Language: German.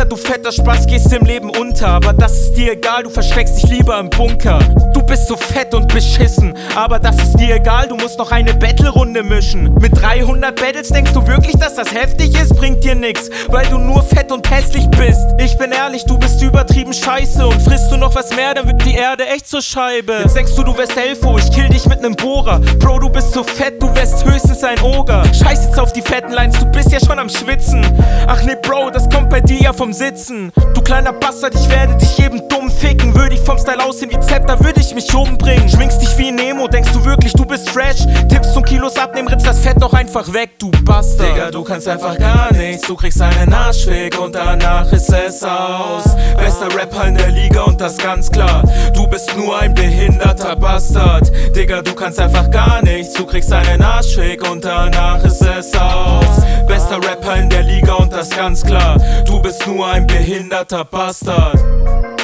du fetter Spaß, gehst im Leben unter. Aber das ist dir egal, du versteckst dich lieber im Bunker. Du bist so fett und beschissen, aber das ist dir egal, du musst noch eine Battle-Runde mischen. Mit 300 Battles denkst du wirklich, dass das heftig ist? Bringt dir nix, weil du nur fett und hässlich bist. Ich bin ehrlich, du bist übertrieben scheiße. Und frisst du noch was mehr, dann wird die Erde echt zur Scheibe. Jetzt denkst du wärst Elfo, ich kill dich mit nem Bohrer. Bro, du bist so fett, du wärst höchstens ein Oger. Scheiß jetzt auf die fetten Lines, du bist ja schon am Schwitzen. Ach nee, Bro, das kommt bei dir ja vom Sitzen. Du kleiner Bastard, ich werde dich eben dumm ficken. Würde ich vom Style aussehen wie Zepter, würde ich mich umbringen. Schminkst dich wie Nemo, denkst du wirklich, du bist fresh? Tippst und Kilos abnehmen, ritzt das Fett doch einfach weg, du Bastard. Digga, du kannst einfach gar nichts, du kriegst einen Arschfick und danach ist es aus. Bester Rapper in der Liga und das ganz klar. Du bist nur ein behinderter Bastard. Digga, du kannst einfach gar nichts, du kriegst einen Arschfick und danach ist es aus. Bester Rapper in der Liga und das ganz klar. Du bist nur ein behinderter Bastard.